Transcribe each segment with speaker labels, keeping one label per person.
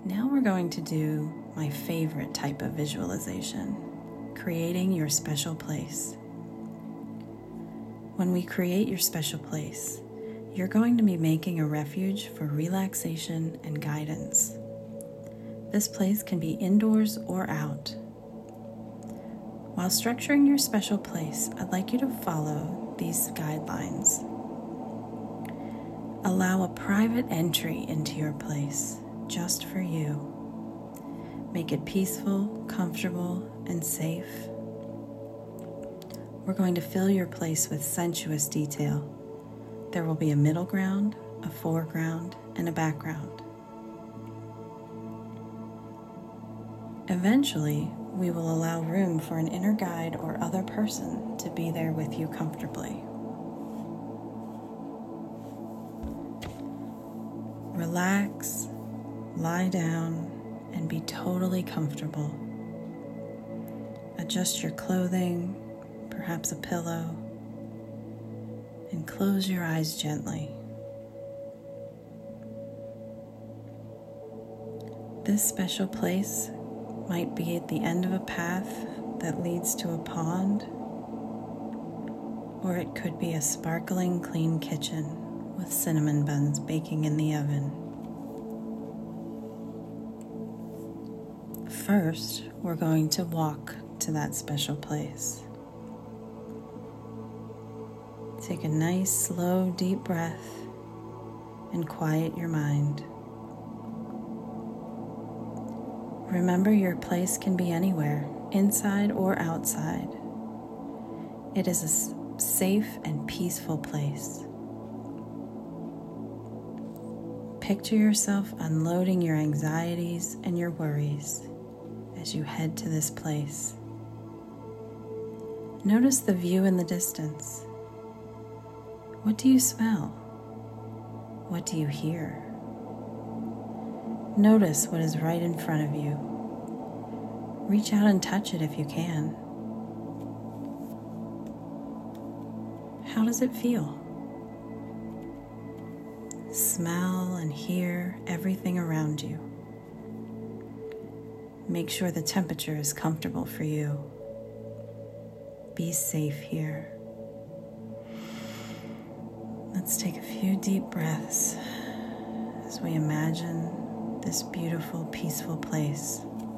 Speaker 1: Now we're going to do my favorite type of visualization, creating your special place. When we create your special place, you're going to be making a refuge for relaxation and guidance. This place can be indoors or out. While structuring your special place, I'd like you to follow these guidelines. Allow a private entry into your place, just for you. Make it peaceful, comfortable, and safe. We're going to fill your place with sensuous detail. There will be a middle ground, a foreground, and a background. Eventually, we will allow room for an inner guide or other person to be there with you comfortably. Relax, lie down, and be totally comfortable. Adjust your clothing, perhaps a pillow, and close your eyes gently. This special place might be at the end of a path that leads to a pond, or it could be a sparkling clean kitchen with cinnamon buns baking in the oven. First, we're going to walk to that special place. Take a nice, slow, deep breath and quiet your mind. Remember, your place can be anywhere, inside or outside. It is a safe and peaceful place. Picture yourself unloading your anxieties and your worries as you head to this place. Notice the view in the distance. What do you smell? What do you hear? Notice what is right in front of you. Reach out and touch it if you can. How does it feel? Smell and hear everything around you. Make sure the temperature is comfortable for you. Be safe here. Let's take a few deep breaths as we imagine this beautiful, peaceful place.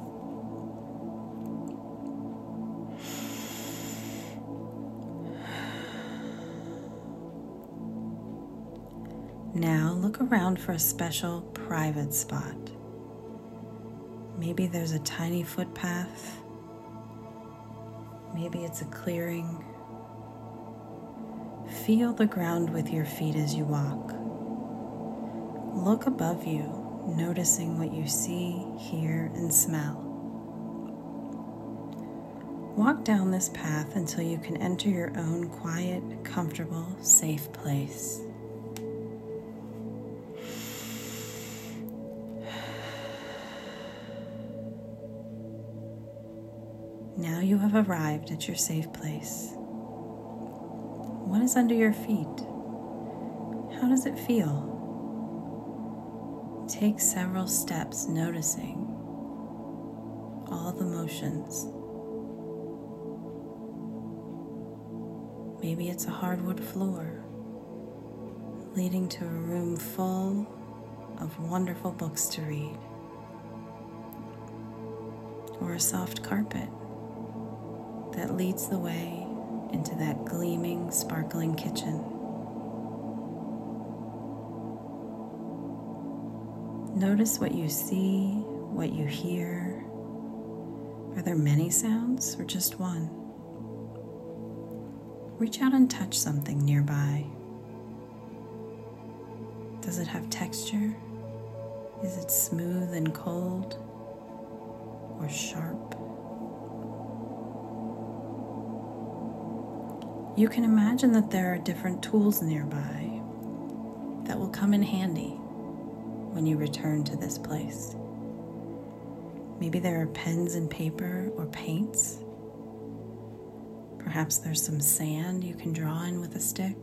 Speaker 1: Now look around for a special private spot. Maybe there's a tiny footpath. Maybe it's a clearing. Feel the ground with your feet as you walk. Look above you, noticing what you see, hear, and smell. Walk down this path until you can enter your own quiet, comfortable, safe place. Now you have arrived at your safe place. What is under your feet? How does it feel? Take several steps noticing all the motions. Maybe it's a hardwood floor leading to a room full of wonderful books to read, or a soft carpet that leads the way into that gleaming, sparkling kitchen. Notice what you see, what you hear. Are there many sounds or just one? Reach out and touch something nearby. Does it have texture? Is it smooth and cold or sharp? You can imagine that there are different tools nearby that will come in handy when you return to this place. Maybe there are pens and paper or paints. Perhaps there's some sand you can draw in with a stick,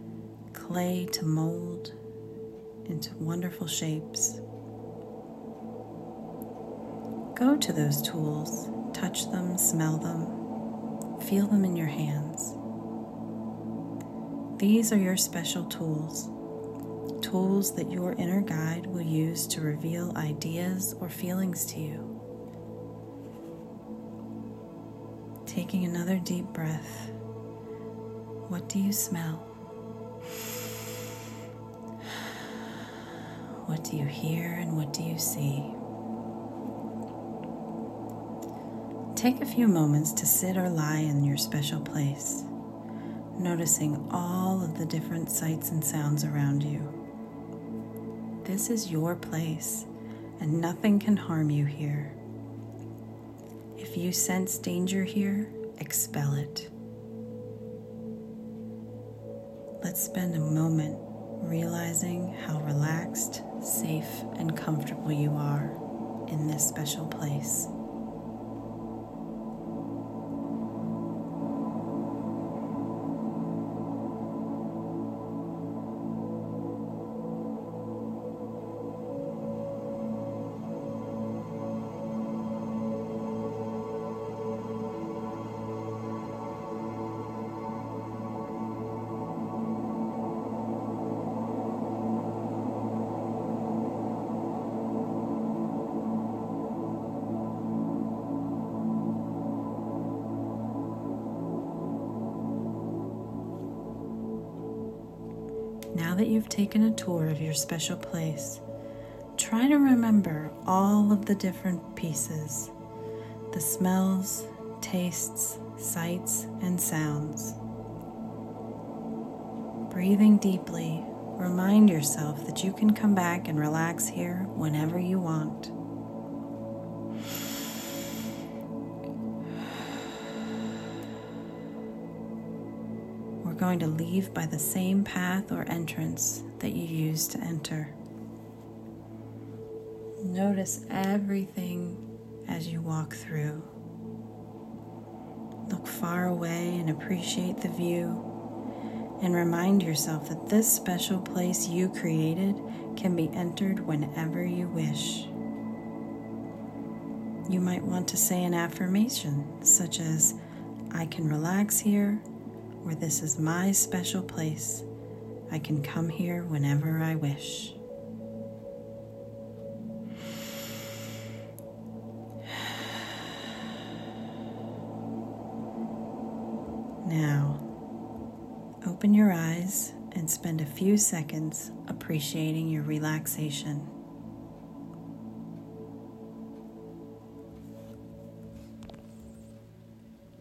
Speaker 1: clay to mold into wonderful shapes. Go to those tools, touch them, smell them, feel them in your hands. These are your special tools, tools that your inner guide will use to reveal ideas or feelings to you. Taking another deep breath. What do you smell? What do you hear and what do you see? Take a few moments to sit or lie in your special place, noticing all of the different sights and sounds around you. This is your place, and nothing can harm you here. If you sense danger here, expel it. Let's spend a moment realizing how relaxed, safe, and comfortable you are in this special place. Now that you've taken a tour of your special place, try to remember all of the different pieces, the smells, tastes, sights, and sounds. Breathing deeply, remind yourself that you can come back and relax here whenever you want. We're going to leave by the same path or entrance that you used to enter. Notice everything as you walk through. Look far away and appreciate the view, and remind yourself that this special place you created can be entered whenever you wish. You might want to say an affirmation such as, "I can relax here," or "This is my special place. I can come here whenever I wish." Now, open your eyes and spend a few seconds appreciating your relaxation.